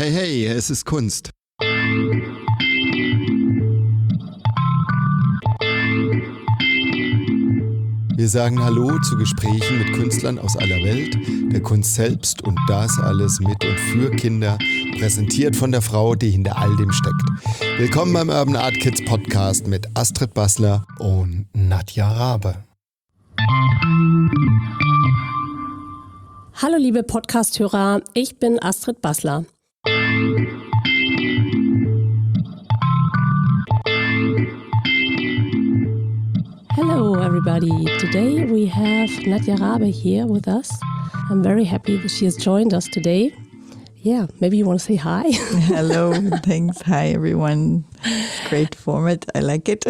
Hey, hey, es ist Kunst. Wir sagen Hallo zu Gesprächen mit Künstlern aus aller Welt, der Kunst selbst und das alles mit und für Kinder, präsentiert von der Frau, die hinter all dem steckt. Willkommen beim Urban Art Kids Podcast mit Astrid Bassler und Nadja Rabe. Hallo liebe Podcast-Hörer, ich bin Astrid Bassler. Hello everybody, today we have Nadja Rabe here with us. I'm very happy that she has joined us today. Yeah, maybe you want to say hi? Hello, thanks. Hi everyone. Great format, I like it.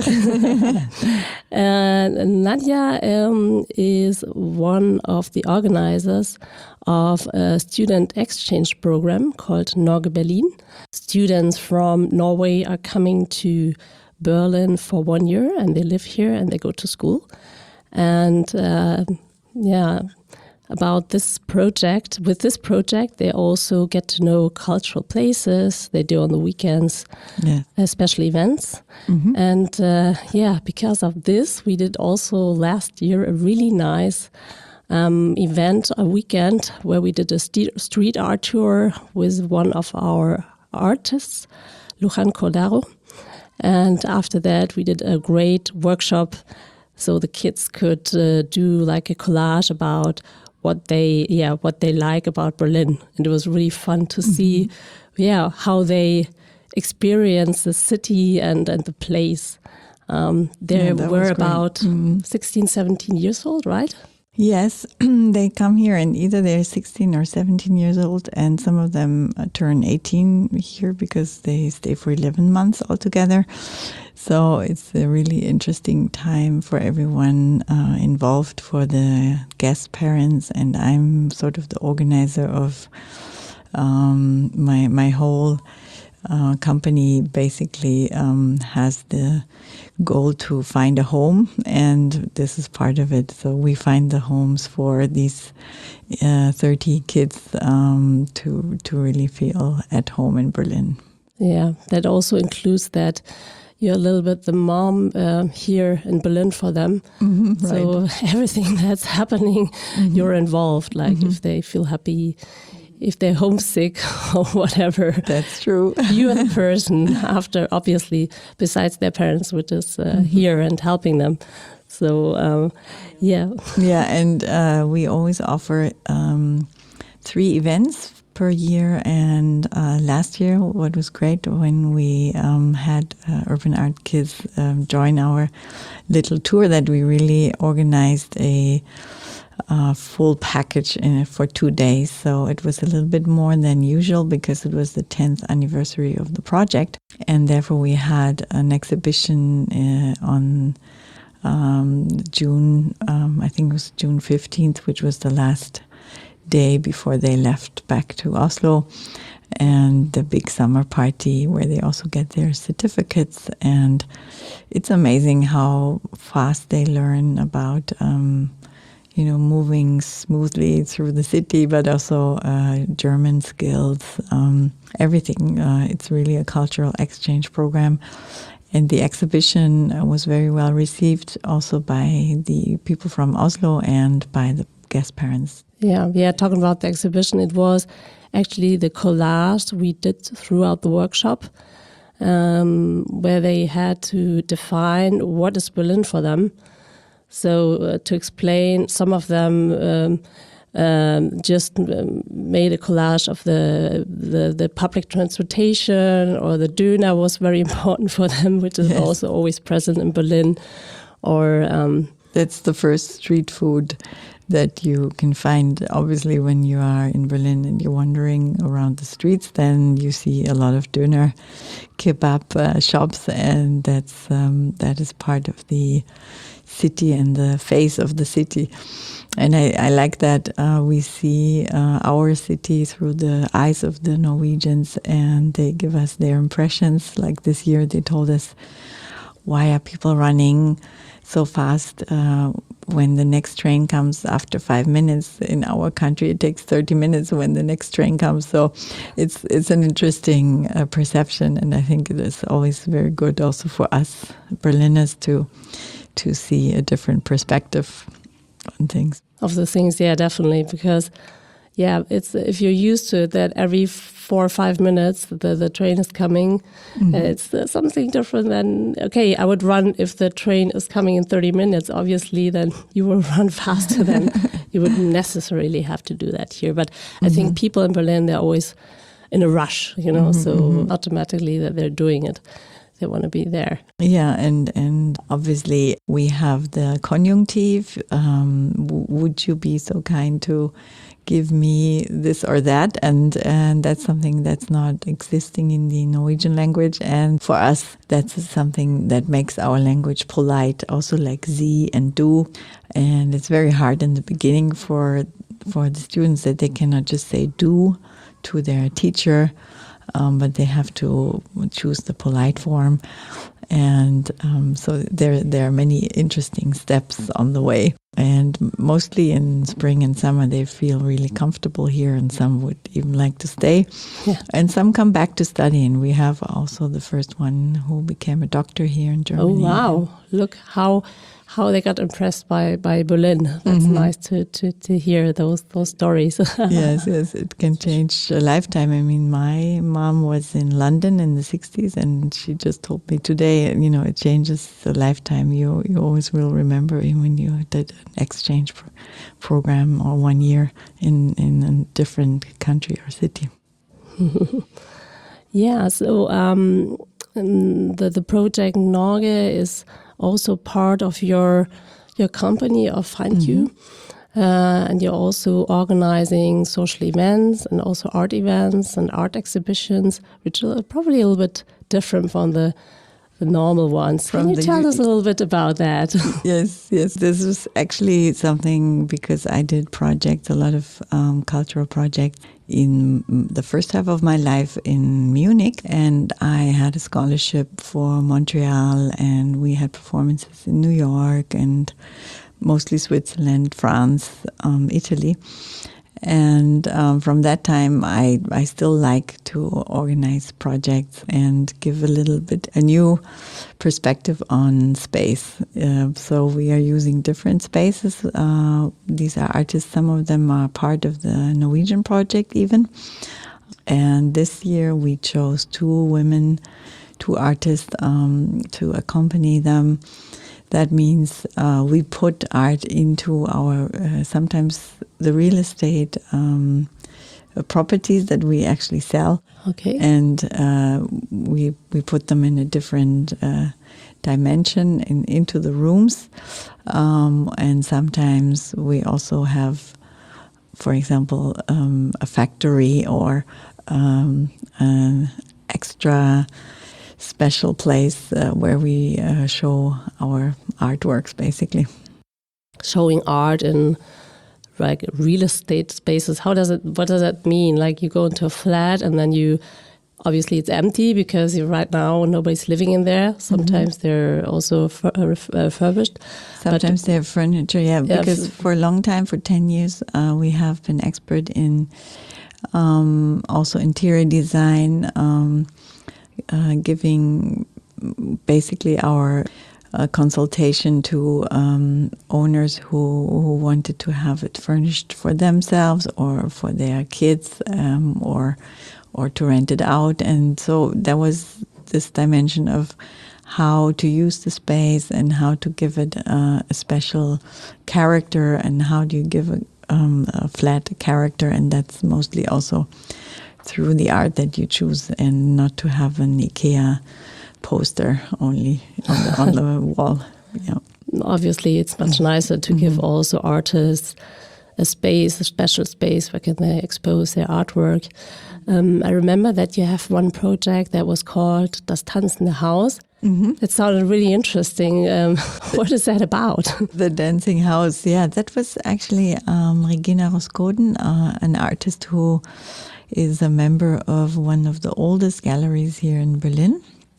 Nadja is one of the organizers of a student exchange program called Norge Berlin. Students from Norway are coming to Berlin for 1 year and they live here and they go to school. And about this project, with this project, they also get to know cultural places. They do on the weekends, special events. Mm-hmm. And because of this, we did also last year a really nice event, a weekend, where we did a street art tour with one of our artists, Lujan Cordaro. And after that, we did a great workshop so the kids could do like a collage about what they like about Berlin. And it was really fun to see how they experience the city and the place. They were about 16, 17 years old, right? Yes, they come here and either they're 16 or 17 years old, and some of them turn 18 here because they stay for 11 months altogether. So it's a really interesting time for everyone involved, for the guest parents, and I'm sort of the organizer of my whole company basically has the goal to find a home, and this is part of it. So we find the homes for these 30 kids to really feel at home in Berlin. Yeah, that also includes that you're a little bit the mom here in Berlin for them. Mm-hmm, so right. Everything that's happening, you're involved, like if they feel happy, if they're homesick or whatever. That's true. You are the person after, obviously, besides their parents, which is here and helping them. So, Yeah, and we always offer 3 events per year. And last year, what was great when we had Urban Art Kids join our little tour, that we really organized a full package for 2 days. So it was a little bit more than usual because it was the 10th anniversary of the project. And therefore we had an exhibition on June, I think it was June 15th, which was the last day before they left back to Oslo. And the big summer party where they also get their certificates. And it's amazing how fast they learn about moving smoothly through the city, but also German skills, everything. It's really a cultural exchange program. And the exhibition was very well received also by the people from Oslo and by the guest parents. Yeah, talking about the exhibition, it was actually the collage we did throughout the workshop, where they had to define what is Berlin for them. So to explain, some of them just made a collage of the public transportation, or the Döner was very important for them, which is also always present in Berlin. Or that's the first street food that you can find. Obviously, when you are in Berlin and you're wandering around the streets, then you see a lot of Döner kebab shops, and that is part of the city and the face of the city. And I like that we see our city through the eyes of the Norwegians, and they give us their impressions. Like this year they told us, why are people running so fast when the next train comes after 5 minutes. In our country, it takes 30 minutes when the next train comes. So it's an interesting perception, and I think it is always very good also for us Berliners to see a different perspective on things. Of the things, yeah, definitely, because it's if you're used to it that every 4 or 5 minutes the train is coming, it's something different than, okay, I would run if the train is coming in 30 minutes. Obviously, then you will run faster than you wouldn't necessarily have to do that here. But I think people in Berlin, they're always in a rush, so automatically that they're doing it. They want to be there. Yeah, and obviously we have the conjunctive. Would you be so kind to give me this or that? And that's something that's not existing in the Norwegian language. And for us, that's something that makes our language polite, also like sie and du. And it's very hard in the beginning for the students that they cannot just say du to their teacher. But they have to choose the polite form. And so there are many interesting steps on the way. And mostly in spring and summer, they feel really comfortable here, and some would even like to stay. Yeah. And some come back to study. And we have also the first one who became a doctor here in Germany. Oh, wow. Look how they got impressed by Berlin. That's nice to hear those stories. Yes, it can change a lifetime. I mean, my mom was in London in the 60s, and she just told me today, it changes a lifetime. You always will remember when you did an exchange program or 1 year in a different country or city. Yeah, so the project Norge is also part of your company of FindQ, and you're also organizing social events and also art events and art exhibitions, which are probably a little bit different from the normal ones. Can you tell us a little bit about that? Yes. This was actually something because I did a lot of cultural projects in the first half of my life in Munich, and I had a scholarship for Montreal, and we had performances in New York and mostly Switzerland, France, Italy. And from that time, I still like to organize projects and give a new perspective on space. So we are using different spaces. These are artists. Some of them are part of the Norwegian project even. And this year we chose 2 artists to accompany them. That means we put art into our, sometimes the real estate properties that we actually sell. Okay. And we put them in a different dimension into the rooms. And sometimes we also have, for example, a factory or extra special place where we show our artworks, basically. Showing art in like real estate spaces. What does that mean? Like you go into a flat and then obviously it's empty because right now nobody's living in there. Sometimes they're also refurbished. Sometimes they have furniture, because for a long time, for 10 years, we have been expert in also interior design, giving basically our consultation to owners who wanted to have it furnished for themselves or for their kids, or to rent it out. And so there was this dimension of how to use the space and how to give it a special character, and how do you give a flat character. And that's mostly also through the art that you choose, and not to have an IKEA poster only on the wall. Yeah. Obviously, it's much nicer to give also artists a special space where can they expose their artwork. I remember that you have one project that was called Das Tanzende Haus. It sounded really interesting. What is that about? The Dancing House, that was actually Regina Roskoden, an artist who is a member of one of the oldest galleries here in Berlin.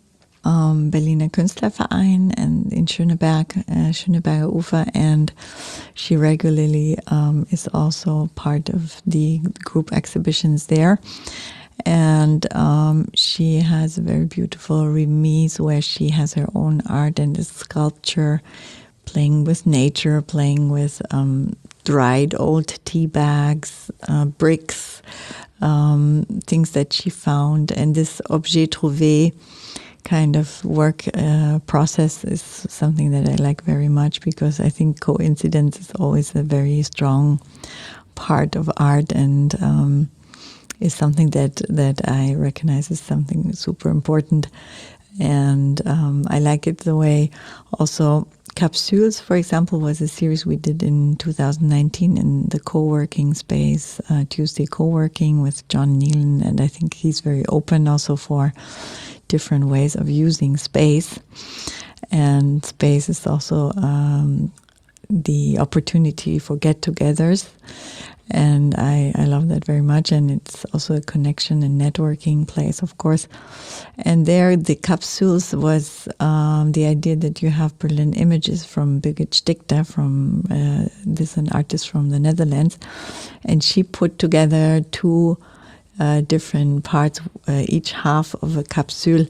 Berliner Künstlerverein and in Schöneberg, Schöneberger Ufer, and she regularly is also part of the group exhibitions there. And she has a very beautiful remise where she has her own art and sculpture, playing with nature, playing with dried old tea bags, bricks, things that she found. And this objet trouvé kind of work process is something that I like very much, because I think coincidence is always a very strong part of art, and is something that I recognize as something super important. And I like it the way also Capsules, for example, was a series we did in 2019 in the co-working space, Tuesday Co-working with John Nealon, and I think he's very open also for different ways of using space. And space is also the opportunity for get-togethers. And I love that very much. And it's also a connection and networking place, of course. And there, the Capsules was the idea that you have Berlin images from Birgit Stickter, from this an artist from the Netherlands. And she put together two different parts, each half of a capsule.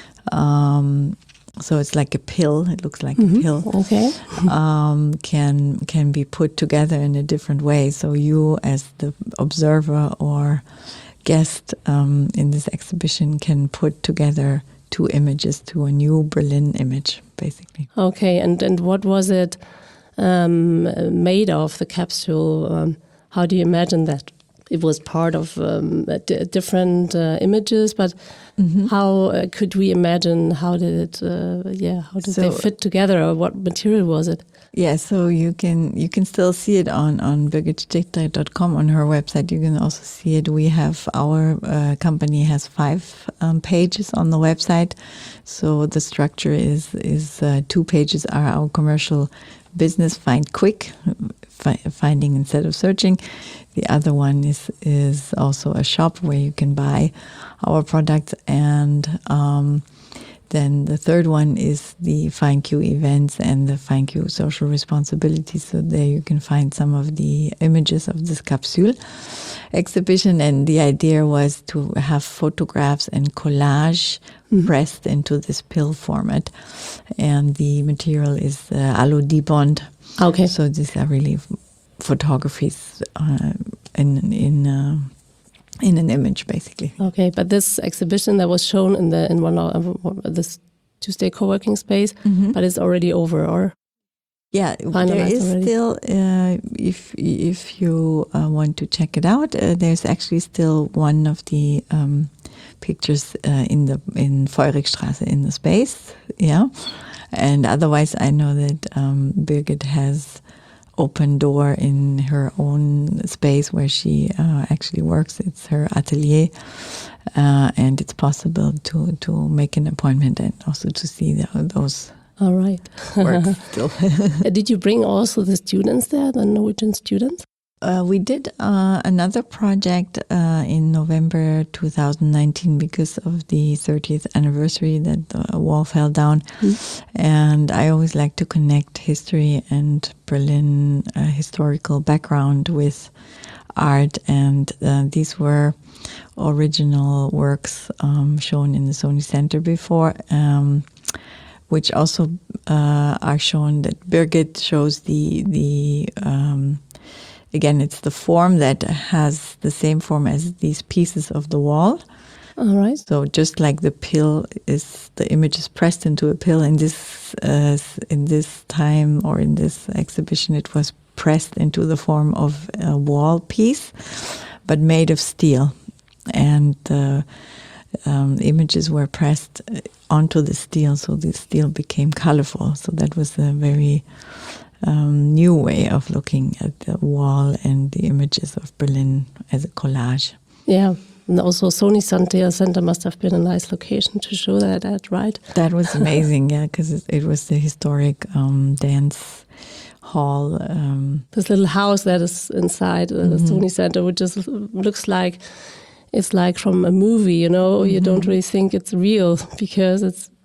So it's like a pill. It looks like a pill. Okay. Can be put together in a different way. So you, as the observer or guest in this exhibition, can put together two images to a new Berlin image, basically. Okay. And what was it made of, the capsule? How do you imagine that? It was part of different images, but how could we imagine? How did it? How did they fit together, or what material was it? Yeah, so you can still see it on birgitstickter.com, on her website. You can also see it. We have our company has 5 pages on the website. So the structure is 2 pages are our commercial business, find quick, finding instead of searching. The other one is also a shop where you can buy our products, and then the third one is the FineQ events and the FineQ social responsibility. So there you can find some of the images of this capsule exhibition. And the idea was to have photographs and collage pressed into this pill format. And the material is Alu Dibond. Okay. So these are really photographies in an image, basically. Okay, but this exhibition that was shown in one of this Tuesday co-working space, but it's already over, or? Yeah, there is already still, if you want to check it out, there's actually still one of the pictures in Feurigstraße in the space, yeah. And otherwise, I know that Birgit has open door in her own space where she actually works. It's her atelier, and it's possible to make an appointment and also to see those. All right. Works still. Did you bring also the students there, the Norwegian students? We did another project in November 2019 because of the 30th anniversary that the wall fell down. And I always like to connect history and Berlin historical background with art. And these were original works shown in the Sony Center before, which also are shown that Birgit shows the again, it's the form that has the same form as these pieces of the wall. All right. So just like the pill the image is pressed into a pill, in this time or in this exhibition, it was pressed into the form of a wall piece, but made of steel. And the images were pressed onto the steel, so the steel became colorful. So that was a very new way of looking at the wall and the images of Berlin as a collage. Yeah, and also Sony Center must have been a nice location to show that at, right? That was amazing, yeah, because it was the historic dance hall. This little house that is inside the Sony Center, which just looks like it's like from a movie, you know. You don't really think it's real because it's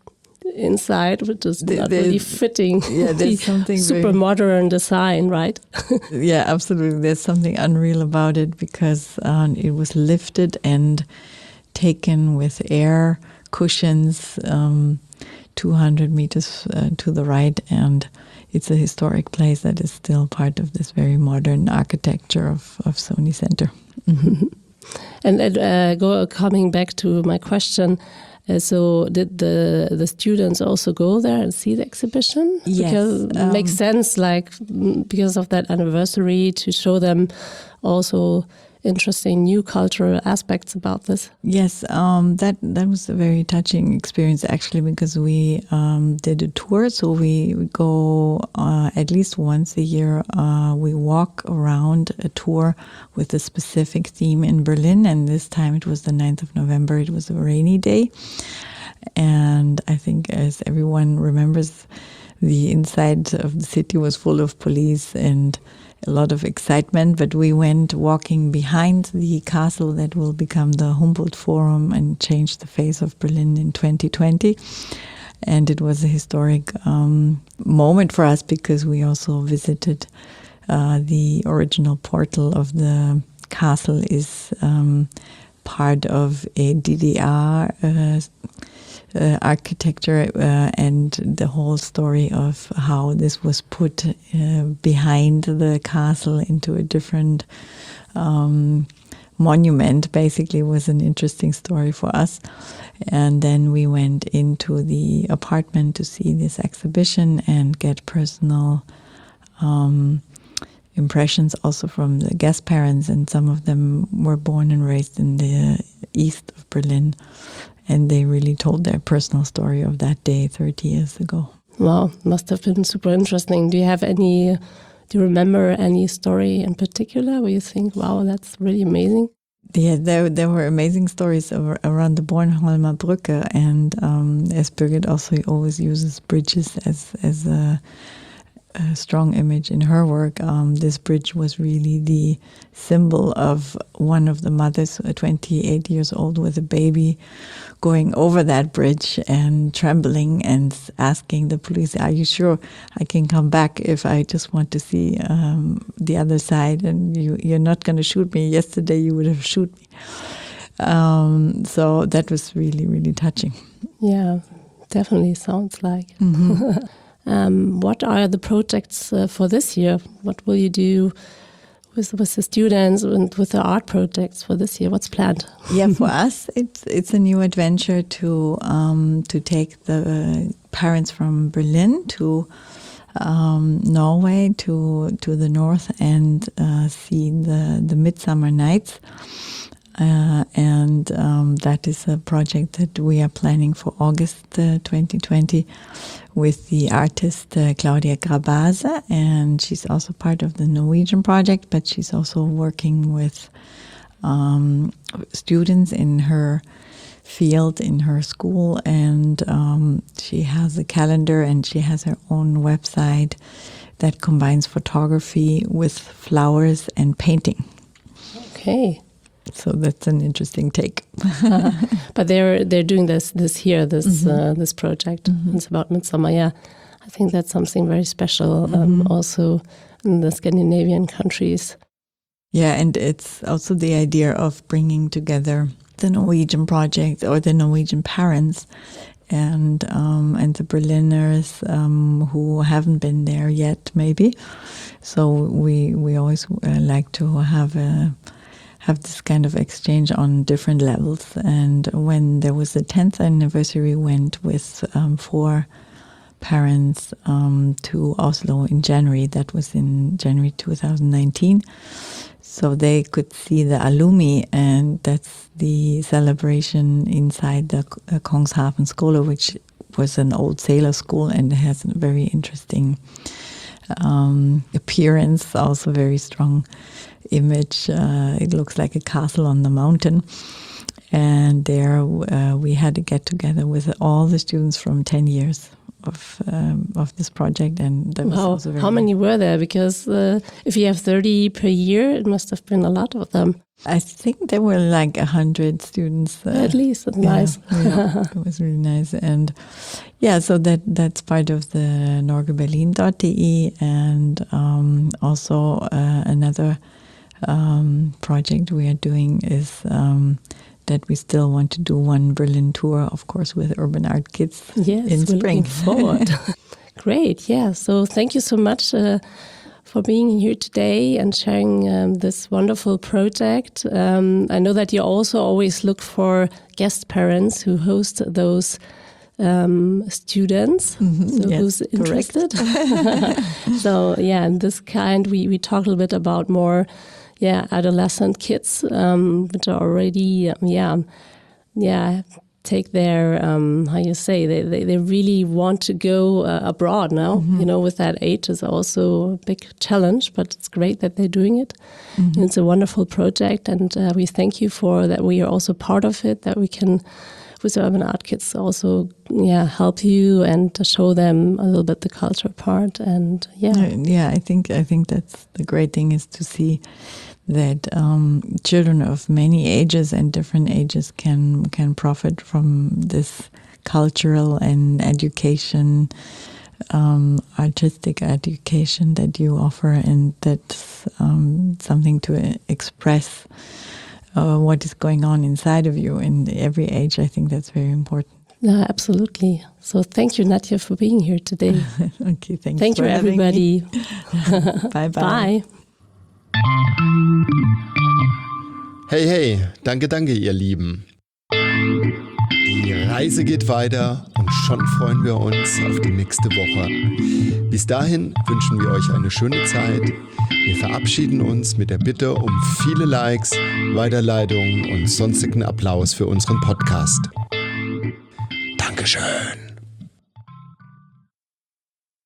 inside, which is not really fitting. Yeah, there's something super modern design, right? Yeah, absolutely. There's something unreal about it because it was lifted and taken with air cushions 200 meters to the right, and it's a historic place that is still part of this very modern architecture of Sony Center. Mm-hmm. And coming back to my question, so did the students also go there and see the exhibition? Yes. Because it makes sense, like, because of that anniversary, to show them also interesting new cultural aspects about this. Yes, that was a very touching experience, actually, because we did a tour. So we go at least once a year. We walk around a tour with a specific theme in Berlin, and this time it was the 9th of November. It was a rainy day, and I think, as everyone remembers, the inside of the city was full of police and a lot of excitement, but we went walking behind the castle that will become the Humboldt Forum and change the face of Berlin in 2020. And it was a historic moment for us because we also visited the original portal of the castle is part of a DDR architecture and the whole story of how this was put behind the castle into a different monument basically was an interesting story for us. And then we went into the apartment to see this exhibition and get personal impressions also from the guest parents, and some of them were born and raised in the east of Berlin. And they really told their personal story of that day 30 years ago. Wow, must have been super interesting. Do you remember any story in particular where you think, wow, that's really amazing? Yeah, there were amazing stories around the Bornholmer Brücke, and as Birgit also always uses bridges as a strong image in her work. This bridge was really the symbol of one of the mothers, 28 years old with a baby, going over that bridge and trembling and asking the police, "Are you sure I can come back if I just want to see the other side? And you're not going to shoot me. Yesterday you would have shot me." So that was really, really touching. Yeah, definitely sounds like. Mm-hmm. What are the projects for this year? What will you do with the students and with the art projects for this year? What's planned? Yeah, for us, it's a new adventure to take the parents from Berlin to Norway, to the north, and see the Midsummer Nights. And that is a project that we are planning for August 2020 with the artist Claudia Grabase, and she's also part of the Norwegian project, but she's also working with students in her field, in her school, and she has a calendar and she has her own website that combines photography with flowers and painting. Okay. So that's an interesting take. But they're doing this here, this project. Mm-hmm. It's about Midsummer. Yeah, I think that's something very special. Also in the Scandinavian countries. Yeah, and it's also the idea of bringing together the Norwegian project or the Norwegian parents and the Berliners who haven't been there yet, maybe. So we always like to have this kind of exchange on different levels. And when there was the 10th anniversary, went with 4 parents to Oslo in January. That was in January 2019. So they could see the Alumni, and that's the celebration inside the Kongshaven Skole, which was an old sailor school and has a very interesting appearance, also very strong image. It looks like a castle on the mountain. And there we had a get-together with all the students from 10 years of this project, and that was also very How many were there? Because if you have 30 per year, it must have been a lot of them. I think there were like 100 students. At least, that's nice. Yeah, it was really nice. And yeah, so that's part of the norgeberlin.de, and also another project we are doing is that we still want to do one Berlin tour, of course, with Urban Art Kids in spring. Looking forward. Great, yeah. So thank you so much for being here today and sharing this wonderful project. I know that you also always look for guest parents who host those students. So yes, who's interested? So yeah, in this kind, we talked a little bit about more adolescent kids, which are already, take their, they really want to go abroad now. With that age is also a big challenge, but it's great that they're doing it. And it's a wonderful project, and we thank you for that. We are also part of it, that we can, with Urban Art Kids, also help you and show them a little bit the culture part. And I think that's the great thing, is to see that children of many ages and different ages can profit from this cultural and education, artistic education that you offer, and that's something to express what is going on inside of you in every age. I think that's very important. Yeah, absolutely. So thank you, Nadja, for being here today. Okay, thanks. Thank you, everybody. Bye. Bye. Hey, danke, ihr Lieben. Die Reise geht weiter und schon freuen wir uns auf die nächste Woche. Bis dahin wünschen wir euch eine schöne Zeit. Wir verabschieden uns mit der Bitte um viele Likes, Weiterleitungen und sonstigen Applaus für unseren Podcast. Dankeschön.